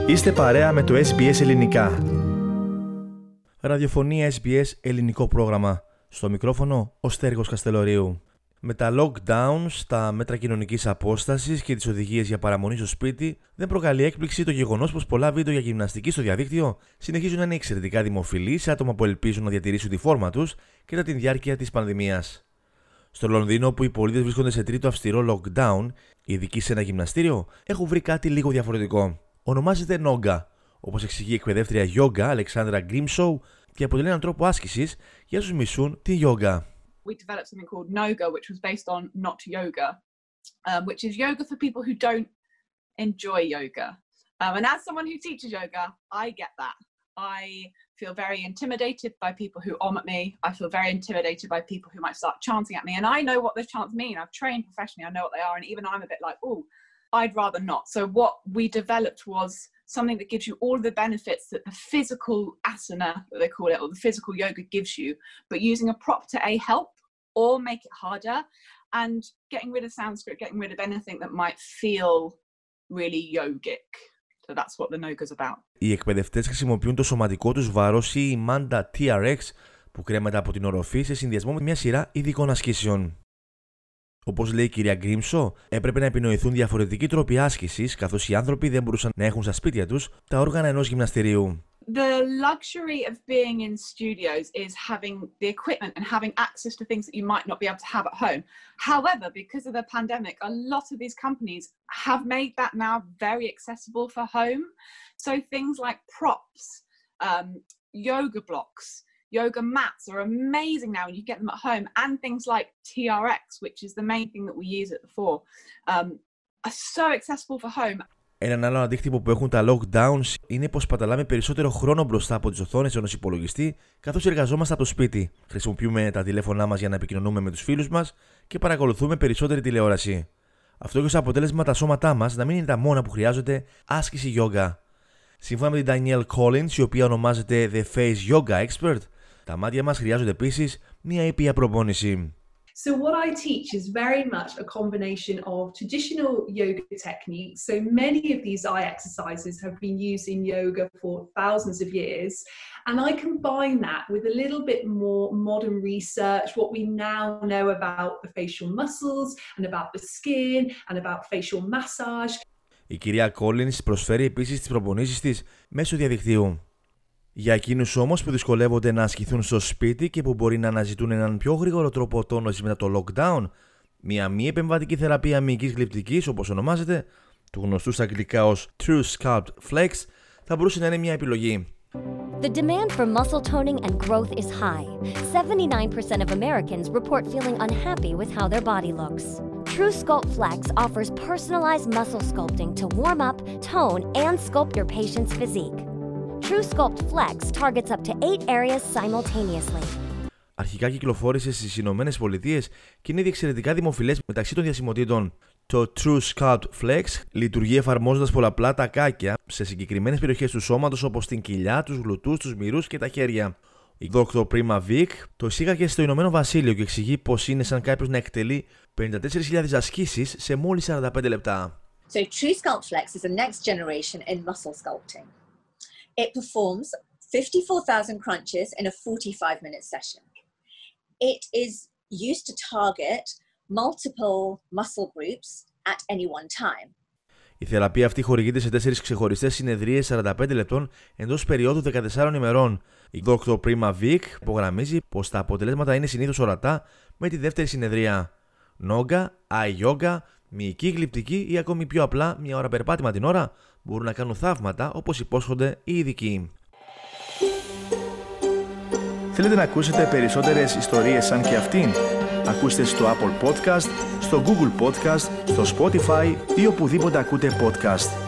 Είστε παρέα με το SBS Ελληνικά. Ραδιοφωνία SBS ελληνικό πρόγραμμα. Στο μικρόφωνο ο Στέργος Καστελορίου. Με τα lockdowns, τα μέτρα κοινωνικής απόστασης και τις οδηγίες για παραμονή στο σπίτι, δεν προκαλεί έκπληξη το γεγονός πως πολλά βίντεο για γυμναστική στο διαδίκτυο συνεχίζουν να είναι εξαιρετικά δημοφιλή σε άτομα που ελπίζουν να διατηρήσουν τη φόρμα τους κατά τη διάρκεια της πανδημίας. Στο Λονδίνο, που οι πολίτες βρίσκονται σε τρίτο αυστηρό lockdown, οι ειδικοί σε ένα γυμναστήριο έχουν βρει κάτι λίγο διαφορετικό. Ονομάζεται Noga, όπως εξηγεί η εκπαιδεύτρια Yoga Αλεξάνδρα Γκρίμσοου, και αποτελεί έναν τρόπο άσκησης για όσους μισούν τη Yoga. We developed something called Noga, which was based on not yoga, which is yoga for people who don't enjoy yoga. And as someone who teaches yoga, I get that. I feel very intimidated by people who om at me. I feel very intimidated by people who might start chanting at me. And I know what those chants mean. I've trained professionally. I know what they are. And even I'm a bit like, oh, I'd rather not. So what we developed was something that gives you all of the benefits that the physical asana, that they call it, or the physical yoga gives you, but using a prop to help or make it harder, and getting rid of Sanskrit, getting rid of anything that might feel really yogic. So that's what the Noga is about. Οι εκπαιδευτές χρησιμοποιούν το σωματικό τους βάρος ή η Manda TRX που κρέμεται από την οροφή σε συνδυασμό με μια σειρά ειδικών ασκήσεων. Όπως λέει η κυρία Γκρίμσο, έπρεπε να επινοηθούν διαφορετικοί τρόποι άσκησης, καθώς οι άνθρωποι δεν μπορούσαν να έχουν στα σπίτια τους τα όργανα ενός γυμναστηρίου. The luxury of being in studios is having the equipment and having access to things that you might not be able to have at home. However, because of the pandemic, a lot of these companies have made that now very accessible for home. So things like props, yoga blocks, yoga mats are amazing now, and you get them at home. And things like TRX, which is the main thing that we use it for, are so accessible for home. Έναν άλλο αντίκτυπο που έχουν τα lockdowns είναι πως παταλάμε περισσότερο χρόνο μπροστά από τις οθόνες ενός υπολογιστή, καθώς εργαζόμαστε από το σπίτι. Χρησιμοποιούμε τα τηλέφωνά μας για να επικοινωνούμε με τους φίλους μας και παρακολουθούμε περισσότερη τηλεόραση. Αυτό έχει ως αποτέλεσμα τα σώματά μας να μην είναι τα μόνα που χρειάζονται άσκηση yoga. Σύμφωνα με την Danielle Collins, η οποία ονομάζεται The Face Yoga Expert, τα μάτια μας χρειάζονται επίσης μια ήπια προπόνηση. So what I teach is very much a combination of traditional yoga techniques. So many of these eye exercises have been used in yoga for thousands of years. And I combine that with a little bit more modern research, what we now know about the facial muscles and about the skin and about facial massage. Η κυρία Collins προσφέρει επίσης τις προπονήσεις της μέσω διαδικτύου. Για εκείνους όμως που δυσκολεύονται να ασκηθούν στο σπίτι και που μπορεί να αναζητούν έναν πιο γρήγορο τρόπο τόνωσης μετά το lockdown, μια μη επεμβατική θεραπεία μυϊκής γλυπτικής, όπως ονομάζεται, του γνωστού στα αγγλικά ως True Sculpt Flex, θα μπορούσε να είναι μια επιλογή. The demand for muscle toning and growth is high. 79% of Americans report feeling unhappy with how their body looks. True Sculpt Flex offers personalized muscle sculpting to warm up, tone, and sculpt your patient's physique. True Sculpt Flex targets up to 8 areas simultaneously. Αρχικά κυκλοφόρησε στις Ηνωμένες Πολιτείες και είναι ήδη εξαιρετικά δημοφιλές μεταξύ των διασημοτήτων. Το True Sculpt Flex λειτουργεί εφαρμόζοντας πολλαπλά τακάκια σε συγκεκριμένες περιοχές του σώματος, όπως την κοιλιά, τους γλουτούς, τους μυρούς και τα χέρια. Η Dr. Prima Vic το εισήγαγε στο Ηνωμένο Βασίλειο και εξηγεί πως είναι σαν κάποιος να εκτελεί 54.000 ασκήσεις σε μόλις 45 λεπτά. So True Sculpt Flex is the next generation in muscle sculpting. It performs 54,000 crunches in a 45-minute session. It is used to target multiple muscle groups at any one time. Η θεραπεία αυτή χορηγείται σε 4 ξεχωριστές συνεδρίες 45 λεπτών εντός περίοδου 14 ημερών. Η Dr. Prima Vic υπογραμμίζει πως τα αποτελέσματα είναι συνήθως ορατά με τη δεύτερη συνεδρία. Noga, eye yoga, μυϊκή γλυπτική ή ακόμη πιο απλά μια ώρα περπάτημα την ώρα μπορούν να κάνουν θαύματα, όπως υπόσχονται οι ειδικοί. Θέλετε να ακούσετε περισσότερες ιστορίες σαν και αυτήν? Ακούστε στο Apple Podcast, στο Google Podcast, στο Spotify ή οπουδήποτε ακούτε podcast.